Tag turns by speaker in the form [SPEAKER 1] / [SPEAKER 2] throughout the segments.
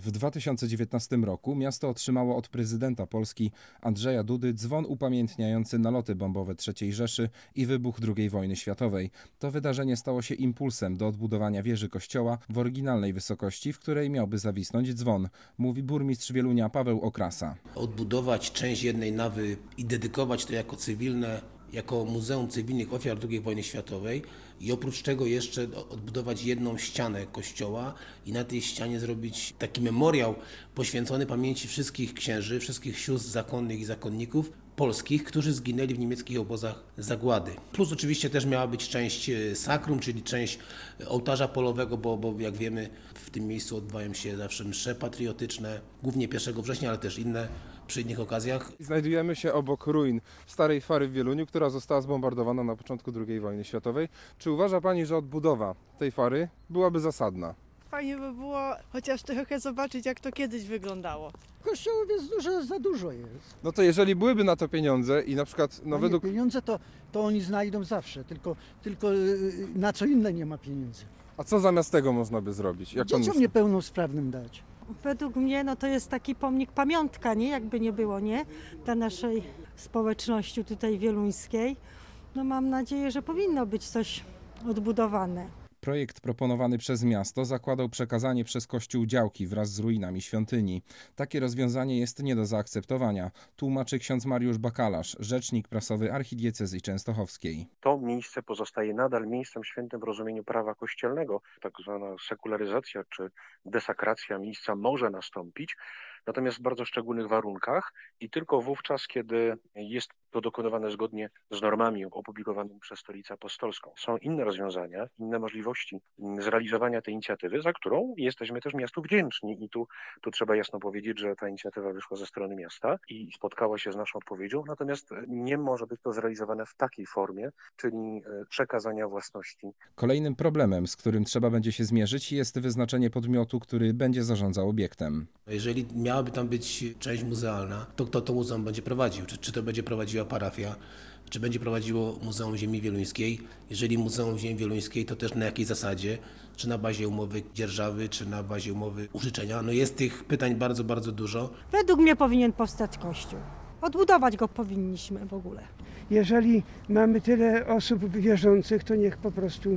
[SPEAKER 1] W 2019 roku miasto otrzymało od prezydenta Polski Andrzeja Dudy dzwon upamiętniający naloty bombowe III Rzeszy i wybuch II wojny światowej. To wydarzenie stało się impulsem do odbudowania wieży kościoła w oryginalnej wysokości, w której miałby zawisnąć dzwon, mówi burmistrz Wielunia Paweł Okrasa.
[SPEAKER 2] Odbudować część jednej nawy i dedykować to jako Muzeum Cywilnych Ofiar II wojny światowej i oprócz tego jeszcze odbudować jedną ścianę kościoła i na tej ścianie zrobić taki memoriał poświęcony pamięci wszystkich księży, wszystkich sióstr zakonnych i zakonników polskich, którzy zginęli w niemieckich obozach zagłady. Plus oczywiście też miała być część sakrum, czyli część ołtarza polowego, bo jak wiemy w tym miejscu odbywają się zawsze msze patriotyczne, głównie 1 września, ale też inne przy innych okazjach.
[SPEAKER 1] Znajdujemy się obok ruin starej fary w Wieluniu, która została zbombardowana na początku II wojny światowej. Czy uważa Pani, że odbudowa tej fary byłaby zasadna?
[SPEAKER 3] Fajnie by było chociaż trochę zobaczyć, jak to kiedyś wyglądało.
[SPEAKER 4] Kościołów jest za dużo jest.
[SPEAKER 1] No to jeżeli byłyby na to pieniądze i na przykład według...
[SPEAKER 4] Pieniądze to oni znajdą zawsze, tylko na co inne nie ma pieniędzy.
[SPEAKER 1] A co zamiast tego można by zrobić? Jak pan
[SPEAKER 4] Dzieciom
[SPEAKER 1] myśli?
[SPEAKER 4] niepełnosprawnym dać.
[SPEAKER 5] Według mnie to jest taki pomnik, pamiątka, nie? Jakby nie było, nie? Dla naszej społeczności tutaj wieluńskiej. Mam nadzieję, że powinno być coś odbudowane.
[SPEAKER 1] Projekt proponowany przez miasto zakładał przekazanie przez Kościół działki wraz z ruinami świątyni. Takie rozwiązanie jest nie do zaakceptowania, tłumaczy ksiądz Mariusz Bakalarz, rzecznik prasowy archidiecezji częstochowskiej.
[SPEAKER 6] To miejsce pozostaje nadal miejscem świętym w rozumieniu prawa kościelnego. Tak zwana sekularyzacja czy desakracja miejsca może nastąpić, natomiast w bardzo szczególnych warunkach i tylko wówczas, kiedy jest to dokonywane zgodnie z normami opublikowanymi przez Stolicę Apostolską. Są inne rozwiązania, inne możliwości zrealizowania tej inicjatywy, za którą jesteśmy też miastu wdzięczni i tu trzeba jasno powiedzieć, że ta inicjatywa wyszła ze strony miasta i spotkała się z naszą odpowiedzią, natomiast nie może być to zrealizowane w takiej formie, czyli przekazania własności.
[SPEAKER 1] Kolejnym problemem, z którym trzeba będzie się zmierzyć, jest wyznaczenie podmiotu, który będzie zarządzał obiektem.
[SPEAKER 2] Jeżeli miałaby tam być część muzealna, to kto to muzeum będzie prowadził? Czy to będzie prowadziła parafia, czy będzie prowadziło Muzeum Ziemi Wieluńskiej? Jeżeli Muzeum Ziemi Wieluńskiej, to też na jakiej zasadzie? Czy na bazie umowy dzierżawy, czy na bazie umowy użyczenia? Jest tych pytań bardzo, bardzo dużo.
[SPEAKER 5] Według mnie powinien powstać kościół. Odbudować go powinniśmy w ogóle.
[SPEAKER 7] Jeżeli mamy tyle osób wierzących, to niech po prostu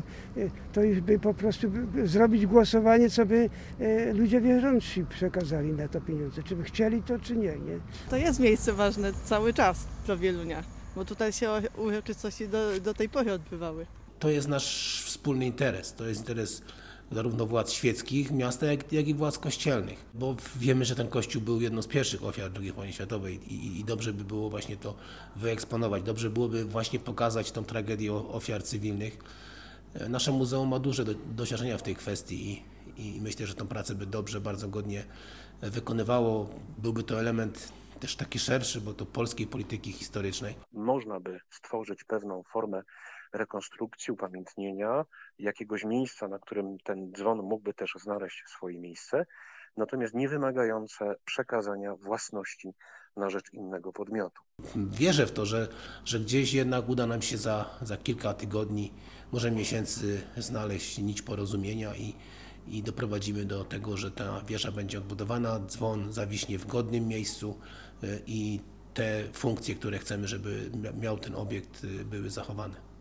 [SPEAKER 7] zrobić głosowanie, co by ludzie wierzący przekazali na to pieniądze. Czy by chcieli to, czy nie.
[SPEAKER 3] To jest miejsce ważne cały czas dla Wielunia, bo tutaj się uroczystości do tej pory odbywały.
[SPEAKER 2] To jest nasz wspólny interes. To jest interes zarówno władz świeckich miasta, jak i władz kościelnych. Bo wiemy, że ten kościół był jedną z pierwszych ofiar II wojny światowej i dobrze by było właśnie to wyeksponować. Dobrze byłoby właśnie pokazać tą tragedię ofiar cywilnych. Nasze muzeum ma duże doświadczenia w tej kwestii i myślę, że tę pracę by dobrze, bardzo godnie wykonywało. Byłby to element też taki szerszy, bo to polskiej polityki historycznej.
[SPEAKER 6] Można by stworzyć pewną formę rekonstrukcji, upamiętnienia jakiegoś miejsca, na którym ten dzwon mógłby też znaleźć swoje miejsce, natomiast nie wymagające przekazania własności na rzecz innego podmiotu.
[SPEAKER 2] Wierzę w to, że gdzieś jednak uda nam się za kilka tygodni, może miesięcy znaleźć nić porozumienia i doprowadzimy do tego, że ta wieża będzie odbudowana, dzwon zawiśnie w godnym miejscu i te funkcje, które chcemy, żeby miał ten obiekt, były zachowane.